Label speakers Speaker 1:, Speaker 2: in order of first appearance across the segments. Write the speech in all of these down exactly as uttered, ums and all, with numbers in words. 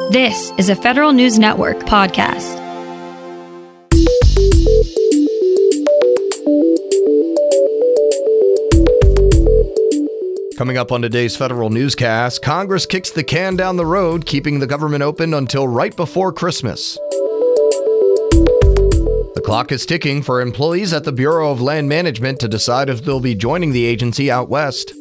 Speaker 1: This is a Federal News Network podcast.
Speaker 2: Coming up on today's Federal Newscast, Congress kicks the can down the road, keeping the government open until right before Christmas. The clock is ticking for employees at the Bureau of Land Management to decide if they'll be joining the agency out west.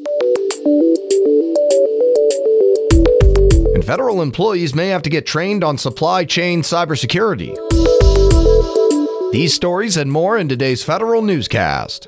Speaker 2: And federal employees may have to get trained on supply chain cybersecurity. These stories and more in today's Federal Newscast.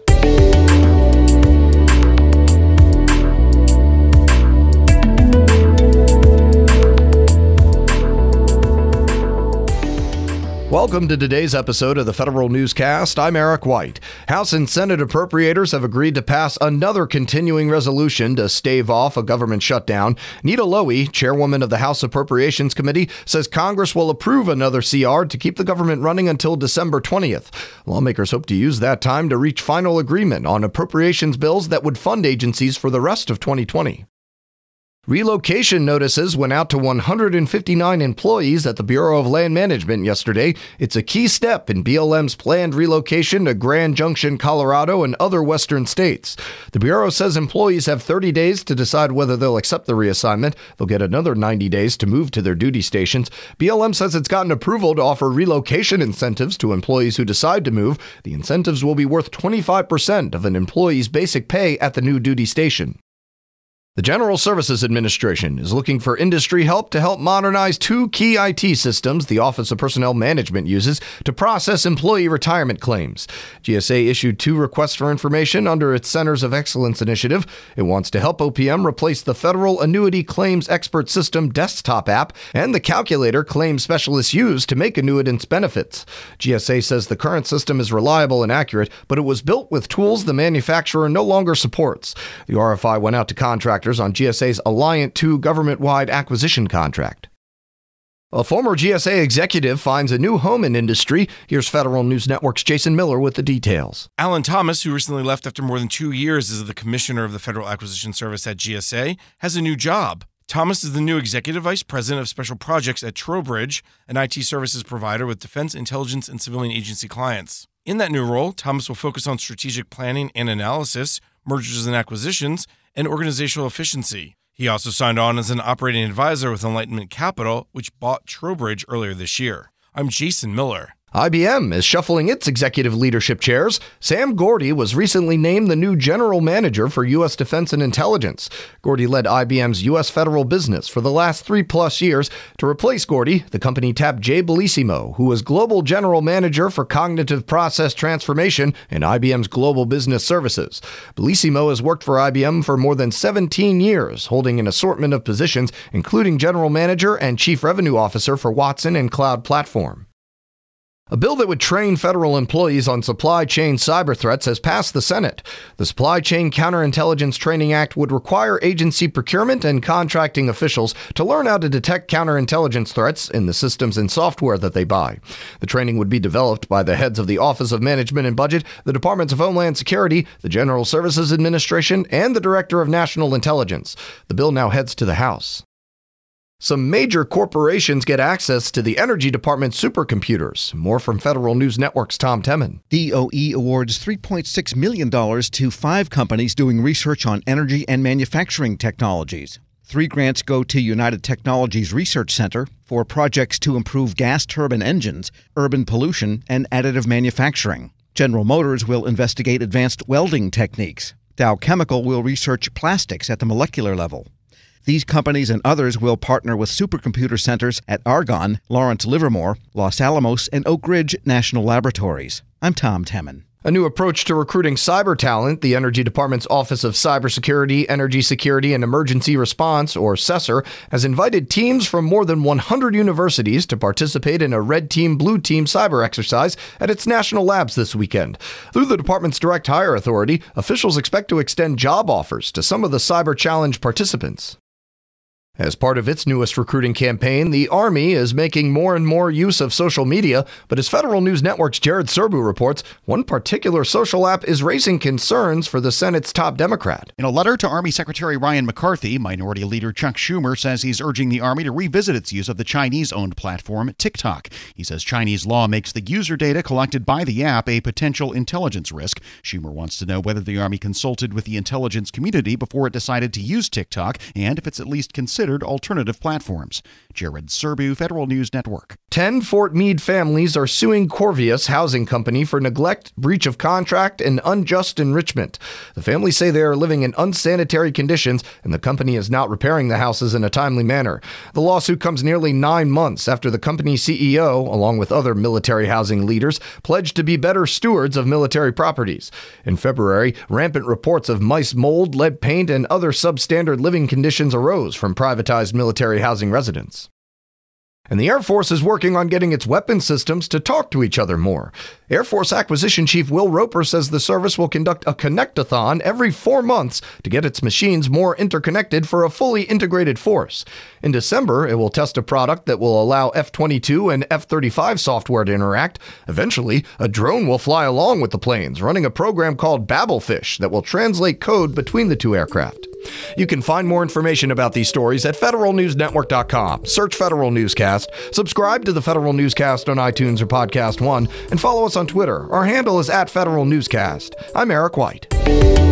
Speaker 2: Welcome to today's episode of the Federal Newscast. I'm Eric White. House and Senate appropriators have agreed to pass another continuing resolution to stave off a government shutdown. Nita Lowey, chairwoman of the House Appropriations Committee, says Congress will approve another C R to keep the government running until December twentieth. Lawmakers hope to use that time to reach final agreement on appropriations bills that would fund agencies for the rest of twenty twenty. Relocation notices went out to one hundred fifty-nine employees at the Bureau of Land Management yesterday. It's a key step in B L M's planned relocation to Grand Junction, Colorado, and other western states. The Bureau says employees have thirty days to decide whether they'll accept the reassignment. They'll get another ninety days to move to their duty stations. B L M says it's gotten approval to offer relocation incentives to employees who decide to move. The incentives will be worth twenty-five percent of an employee's basic pay at the new duty station. The General Services Administration is looking for industry help to help modernize two key I T systems the Office of Personnel Management uses to process employee retirement claims. G S A issued two requests for information under its Centers of Excellence initiative. It wants to help O P M replace the Federal Annuity Claims Expert System desktop app and the calculator claims specialists use to make annuitants benefits. G S A says the current system is reliable and accurate, but it was built with tools the manufacturer no longer supports. The R F I went out to contractors on G S A's Alliant two government-wide acquisition contract. A former G S A executive finds a new home in industry. Here's Federal News Network's Jason Miller with the details.
Speaker 3: Alan Thomas, who recently left after more than two years as the commissioner of the Federal Acquisition Service at G S A, has a new job. Thomas is the new executive vice president of special projects at Trowbridge, an I T services provider with defense, intelligence, and civilian agency clients. In that new role, Thomas will focus on strategic planning and analysis, mergers and acquisitions, and organizational efficiency. He also signed on as an operating advisor with Enlightenment Capital, which bought Trowbridge earlier this year. I'm Jason Miller.
Speaker 2: I B M is shuffling its executive leadership chairs. Sam Gordy was recently named the new general manager for U S Defense and Intelligence. Gordy led I B M's U S federal business for the last three-plus years. To replace Gordy, the company tapped Jay Bellissimo, who was global general manager for cognitive process transformation in I B M's global business services. Bellissimo has worked for I B M for more than seventeen years, holding an assortment of positions, including general manager and chief revenue officer for Watson and Cloud Platform. A bill that would train federal employees on supply chain cyber threats has passed the Senate. The Supply Chain Counterintelligence Training Act would require agency procurement and contracting officials to learn how to detect counterintelligence threats in the systems and software that they buy. The training would be developed by the heads of the Office of Management and Budget, the Departments of Homeland Security, the General Services Administration, and the Director of National Intelligence. The bill now heads to the House. Some major corporations get access to the Energy Department's supercomputers. More from Federal News Network's Tom Temin.
Speaker 4: D O E awards three point six million dollars to five companies doing research on energy and manufacturing technologies. Three grants go to United Technologies Research Center for projects to improve gas turbine engines, urban pollution, and additive manufacturing. General Motors will investigate advanced welding techniques. Dow Chemical will research plastics at the molecular level. These companies and others will partner with supercomputer centers at Argonne, Lawrence Livermore, Los Alamos, and Oak Ridge National Laboratories. I'm Tom Temin.
Speaker 2: A new approach to recruiting cyber talent, the Energy Department's Office of Cybersecurity, Energy Security, and Emergency Response, or CESER, has invited teams from more than one hundred universities to participate in a Red Team, Blue Team cyber exercise at its national labs this weekend. Through the department's direct hire authority, officials expect to extend job offers to some of the Cyber Challenge participants. As part of its newest recruiting campaign, the Army is making more and more use of social media, but as Federal News Network's Jared Serbu reports, one particular social app is raising concerns for the Senate's top Democrat.
Speaker 5: In a letter to Army Secretary Ryan McCarthy, Minority Leader Chuck Schumer says he's urging the Army to revisit its use of the Chinese-owned platform TikTok. He says Chinese law makes the user data collected by the app a potential intelligence risk. Schumer wants to know whether the Army consulted with the intelligence community before it decided to use TikTok and if it's at least considered alternative platforms. Jared Serbu, Federal News Network.
Speaker 2: Ten Fort Meade families are suing Corvius Housing Company for neglect, breach of contract, and unjust enrichment. The families say they are living in unsanitary conditions, and the company is not repairing the houses in a timely manner. The lawsuit comes nearly nine months after the company's C E O, along with other military housing leaders, pledged to be better stewards of military properties. In February, rampant reports of mice, mold, lead paint, and other substandard living conditions arose from privatized military housing residents. And the Air Force is working on getting its weapon systems to talk to each other more. Air Force Acquisition Chief Will Roper says the service will conduct a connect-a-thon every four months to get its machines more interconnected for a fully integrated force. In December, it will test a product that will allow F twenty-two and F thirty-five software to interact. Eventually, a drone will fly along with the planes, running a program called Babelfish that will translate code between the two aircraft. You can find more information about these stories at federal news network dot com. Search Federal Newscast, subscribe to the Federal Newscast on iTunes or Podcast One, and follow us on Twitter. Our handle is at Federal Newscast. I'm Eric White.